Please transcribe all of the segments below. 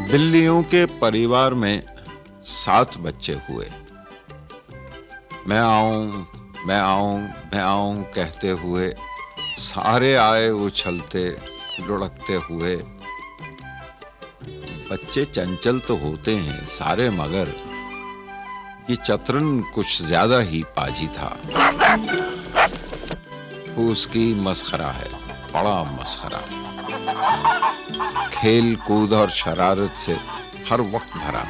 बिल्लियों के परिवार में 7 बच्चे हुए। मैं आऊं, मैं आऊं, मैं आऊं कहते हुए सारे आए उछलते लुढ़कते हुए। बच्चे चंचल तो होते हैं सारे, मगर ये चतरन कुछ ज्यादा ही पाजी था। उसकी मस्खरा है, बड़ा मस्खरा। खेल कूद और शरारत से हर वक्त भरा।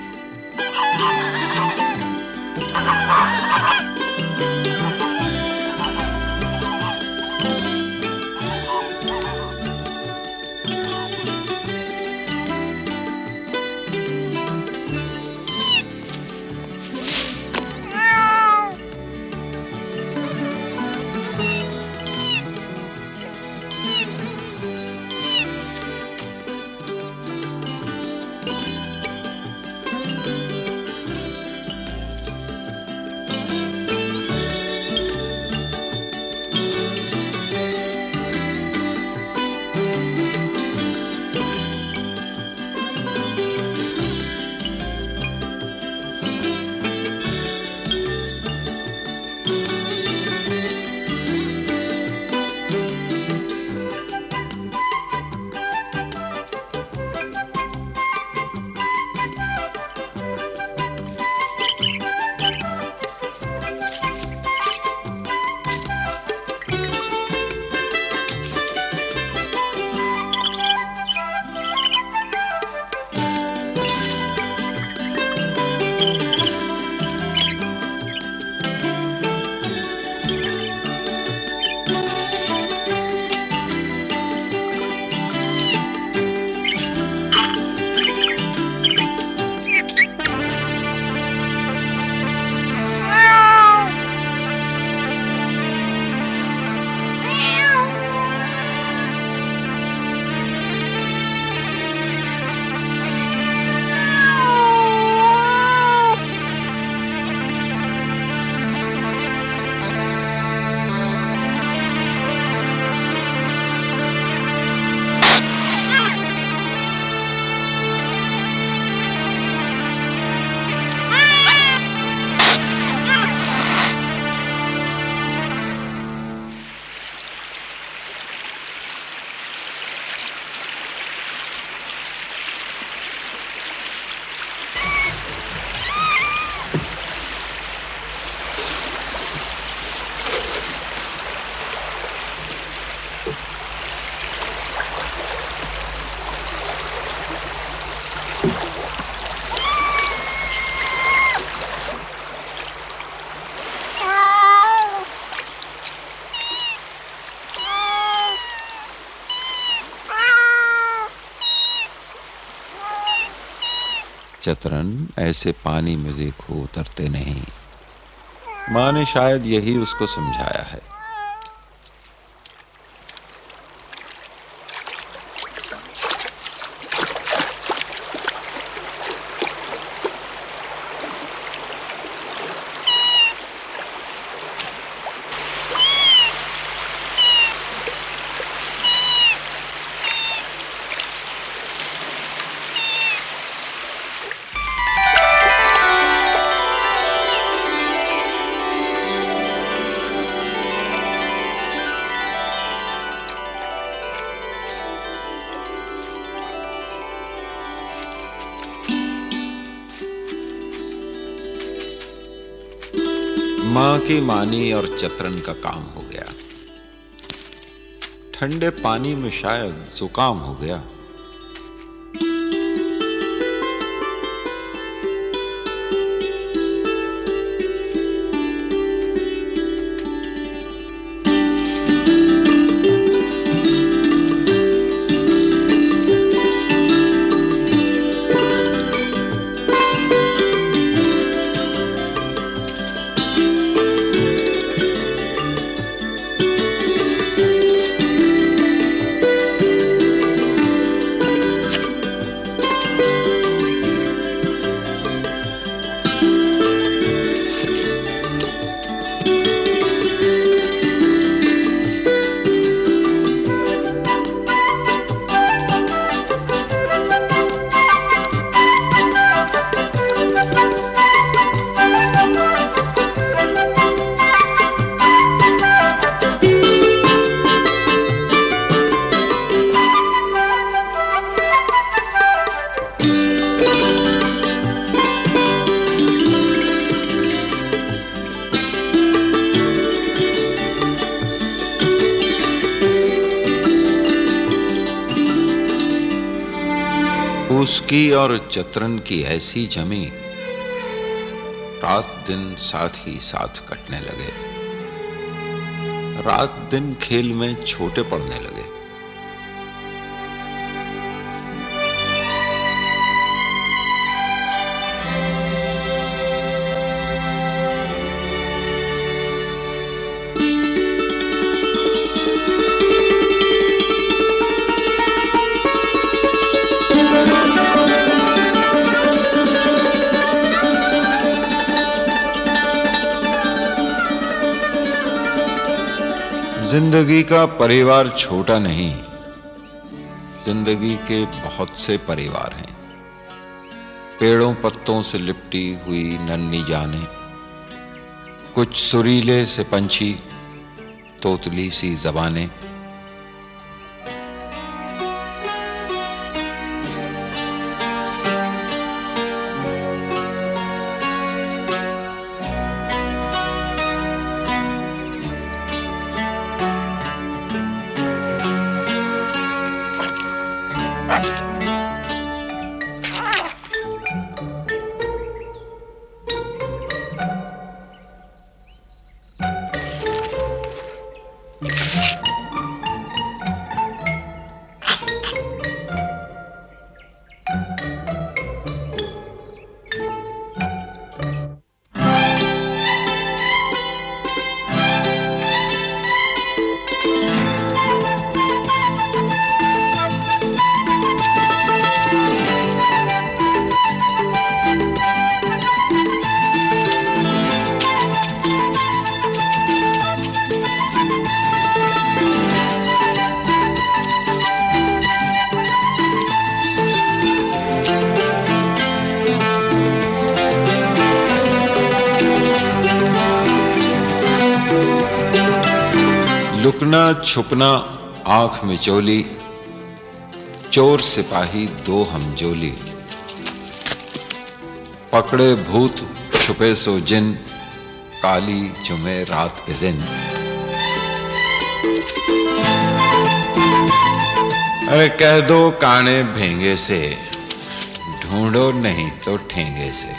चतरन ऐसे पानी में देखो उतरते नहीं। माँ ने शायद यही उसको समझाया है। माँ की मानी और चतरन का काम हो गया। ठंडे पानी में शायद जुकाम हो गया। उसकी और चतरन की ऐसी जमी, रात दिन साथ ही साथ कटने लगे। रात दिन खेल में छोटे पड़ने लगे। जिंदगी का परिवार छोटा नहीं, जिंदगी के बहुत से परिवार हैं। पेड़ों पत्तों से लिपटी हुई नन्ही जानें, कुछ सुरीले से पंछी, तोतली सी जबानें। लुकना छुपना आंख मिचोली, चोर सिपाही दो हमजोली। पकड़े भूत छुपे सो जिन, काली चुमे रात के दिन। अरे कह दो काने भेंगे से, ढूंढो नहीं तो ठेंगे से।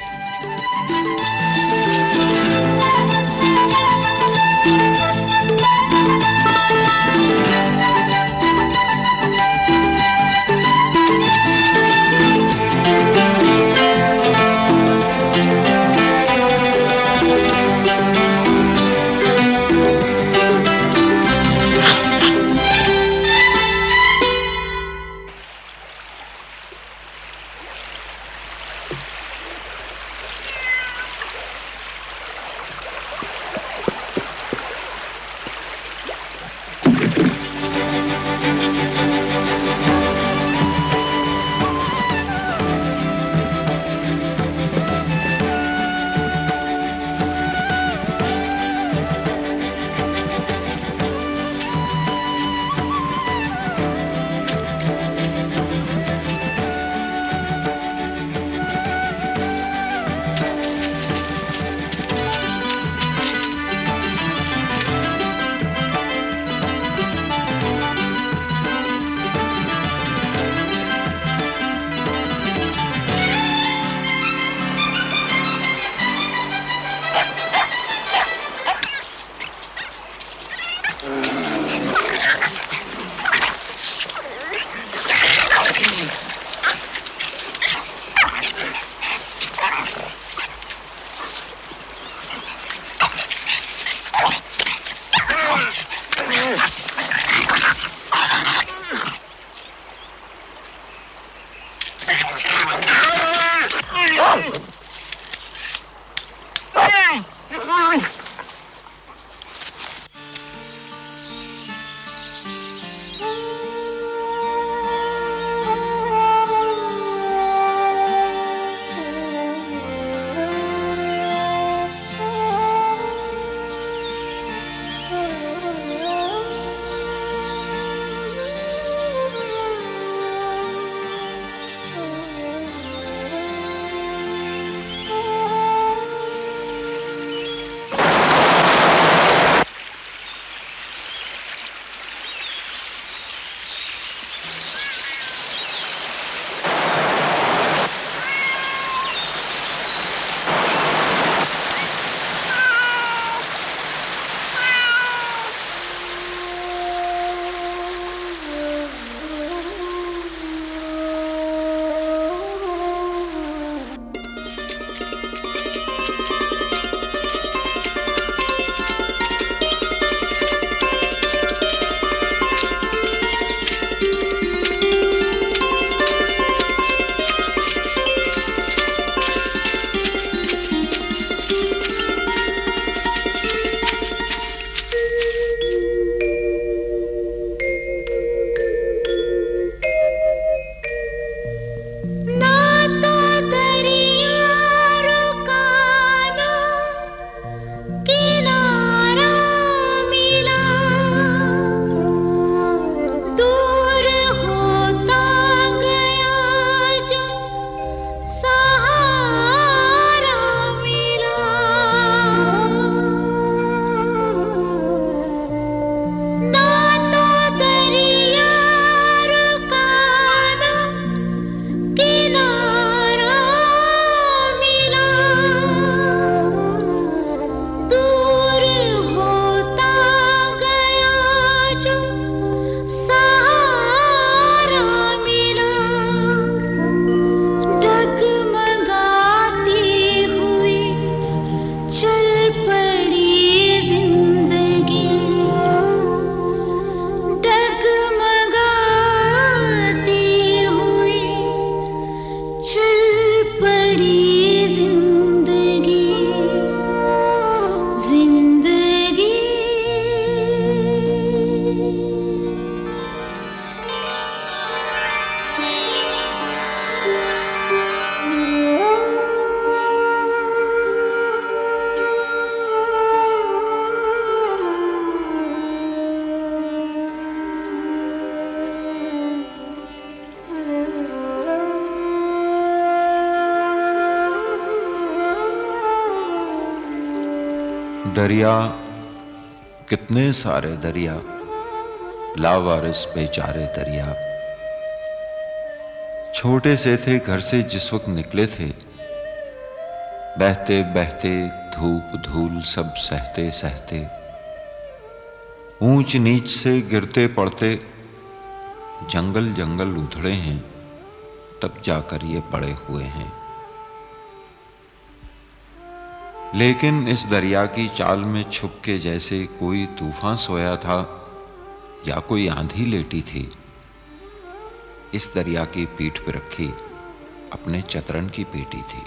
दरिया, कितने सारे दरिया, लावारिस बेचारे दरिया। छोटे से थे घर से जिस वक्त निकले थे, बहते बहते धूप धूल सब सहते सहते, ऊंच नीच से गिरते पड़ते जंगल जंगल उधड़े हैं, तब जाकर ये बड़े हुए हैं। लेकिन इस दरिया की चाल में छुप के जैसे कोई तूफान सोया था या कोई आंधी लेटी थी, इस दरिया की पीठ पर रखी अपने चतरन की पेटी थी।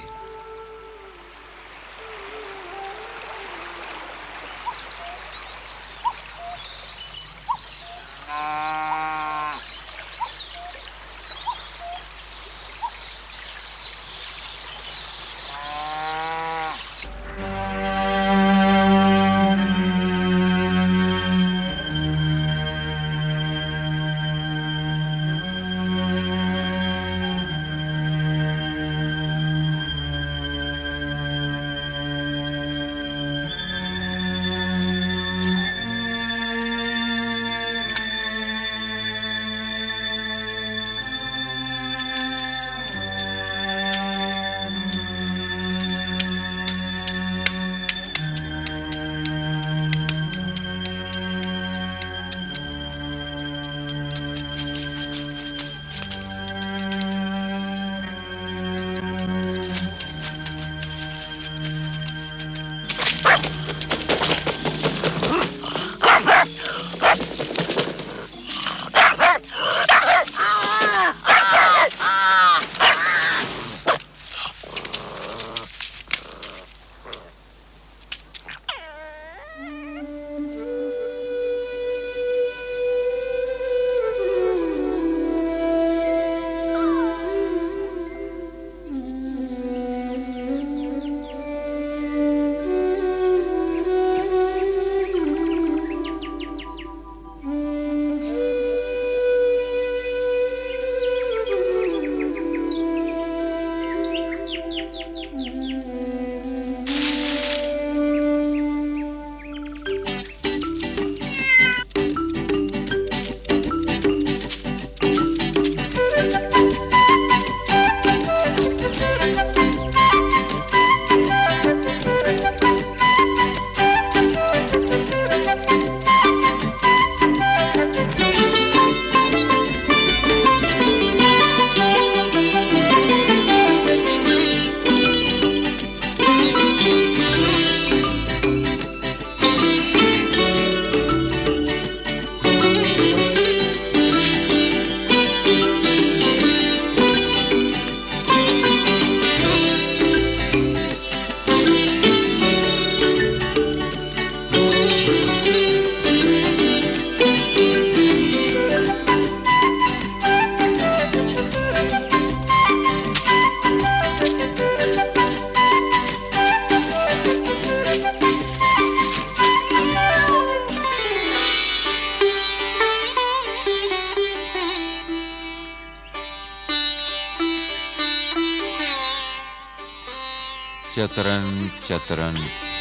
चतरन चतरन,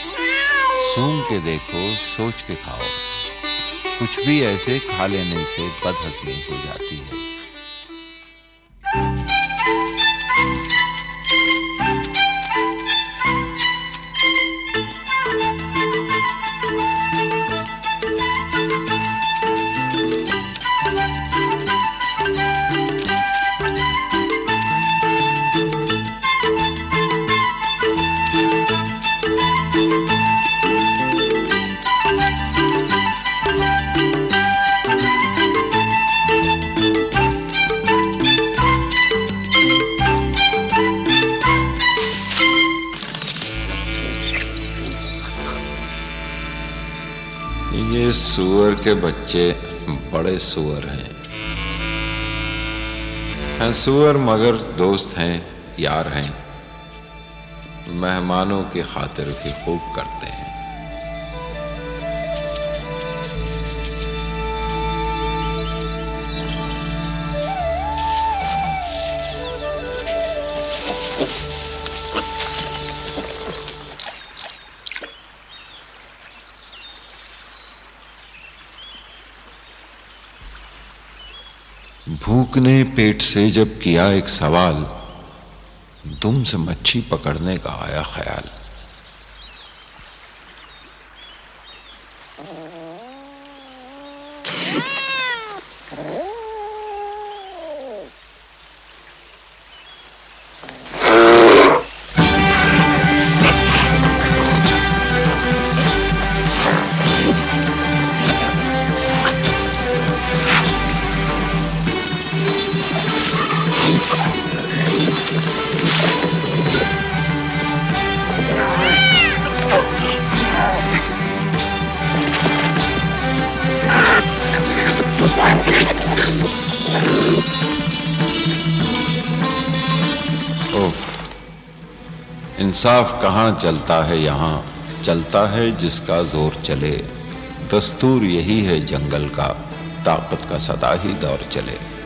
सूंघ के देखो, सोच के खाओ, कुछ भी ऐसे खा लेने से बदहजमी हो जाती है। ये सूअर के बच्चे बड़े सूअर हैं सूअर, मगर दोस्त हैं, यार हैं, मेहमानों की खातिर भी खूब करते हैं। भूख ने पेट से जब किया एक सवाल, दुम से मच्छी पकड़ने का आया ख्याल। इंसाफ कहाँ चलता है यहाँ, चलता है जिसका जोर चले। दस्तूर यही है जंगल का, ताकत का सदा ही दौर चले।